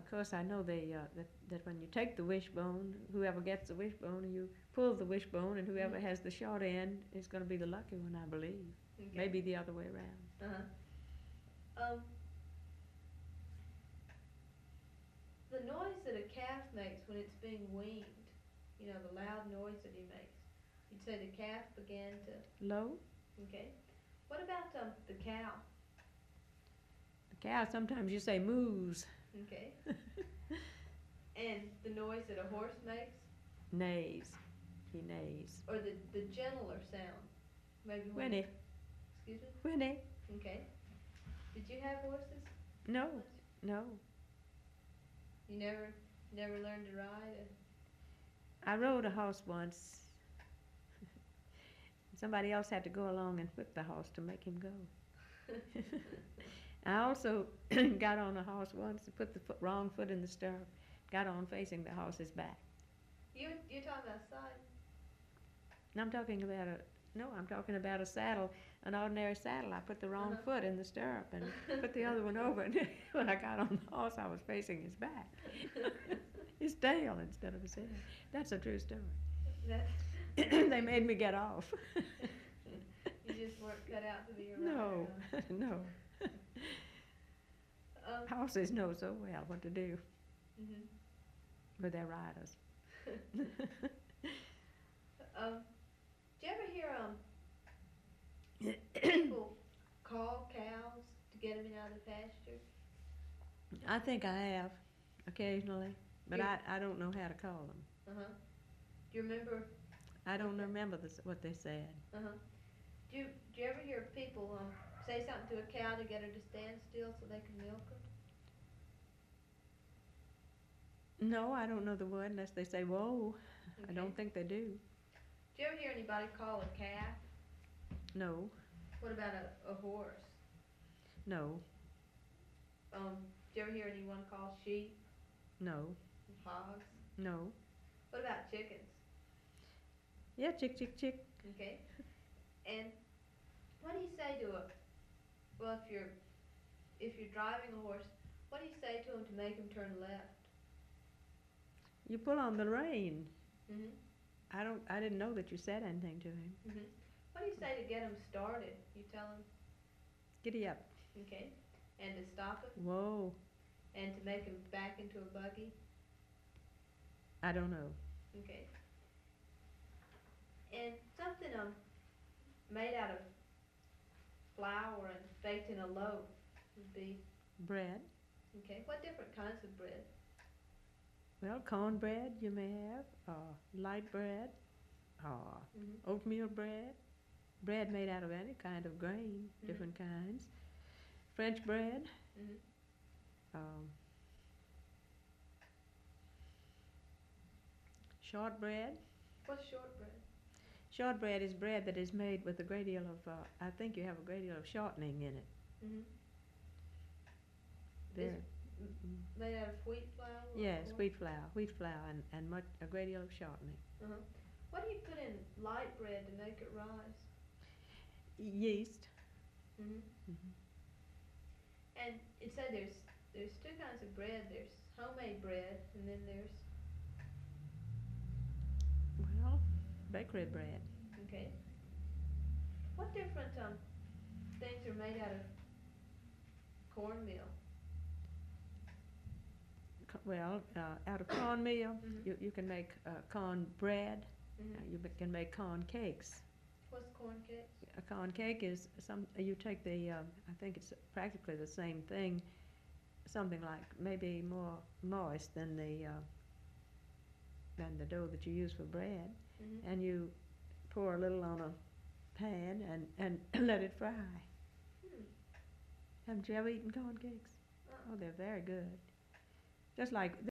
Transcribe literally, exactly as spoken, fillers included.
course, I know they, uh, that, that when you take the wishbone, whoever gets the wishbone, you pull the wishbone, and whoever Mhm. has the short end is going to be the lucky one, I believe. Okay. Maybe the other way around. Uh-huh. Um, the noise that a calf makes when it's being weaned, you know, the loud noise that he makes, you'd say the calf began to, Low? okay. What about um, the cow? The cow, sometimes you say moos. Okay. And the noise that a horse makes? Neighs. He neighs. Or the, the gentler sound? Maybe when Whinny. you- Excuse me? Whinny. Okay. Did you have horses? No, no. You never, never learned to ride? I rode a horse once. Somebody else had to go along and whip the horse to make him go. I also got on a horse once and put the foot, wrong foot in the stirrup, got on facing the horse's back. You, you're talking about side? And I'm talking about a, no, I'm talking about a saddle, an ordinary saddle. I put the wrong Uh-huh. foot in the stirrup and put the other one over, and when I got on the horse, I was facing his back. His tail instead of his head. That's a true story. That They made me get off. You just weren't cut out to be a rider. No, huh? no. Um, Horses know so well what to do mhm. with their riders. um, do you ever hear um people call cows to get them in out of the pasture? I think I have occasionally, but Yeah. I, I don't know how to call them. Uh huh. Do you remember? I don't Okay. remember this, what they said. Uh huh. Do you do you ever hear people um say something to a cow to get her to stand still so they can milk her? No, I don't know the word unless they say whoa. I don't Okay. think they do. Do you ever hear anybody call a calf? No, What about a, a horse? no, Um, do you ever hear anyone call sheep, no, hogs? no. What about chickens? Yeah, chick, chick, chick. Okay. And what do you say to a, well, if you're, if you're driving a horse, what do you say to him to make him turn left? You pull on the rein. Mm-hmm. I don't. I didn't know that you said anything to him. Mm-hmm. What do you say to get him started? You tell him, Giddy up. okay, and to stop him, Whoa. and to make him back into a buggy, I don't know. okay. And something um made out of flour and baked in a loaf would be, Bread. okay. What different kinds of bread? Well, cornbread you may have, or light bread, or Mm-hmm. oatmeal bread, bread made out of any kind of grain, Mhm. different kinds, French bread, Mm-hmm. um, shortbread. What's shortbread? Shortbread is bread that is made with a great deal of, uh, I think you have a great deal of shortening in it. Mm-hmm. There. M- made out of wheat flour? or Yes, corn? wheat flour, wheat flour, and, and much, a great deal of shortening. Uh-huh. What do you put in light bread to make it rise? Yeast. Mm-hmm. Mhm. And it said there's there's two kinds of bread. There's homemade bread, and then there's, Well, bakery bread. okay. What different um things are made out of cornmeal? Co- Well, uh, out of cornmeal, Mhm. you, you can make uh, corn bread. Uh, Mm-hmm. you ma- can make corn cakes. What's corn cakes? A corn cake is some, you take the, um, I think it's practically the same thing, something like maybe more moist than the, uh, than the dough that you use for bread. Mm-hmm. And you pour a little on a pan and, and let it fry. Hmm. Haven't you ever eaten corn cakes? Uh, Oh, they're very good. Just like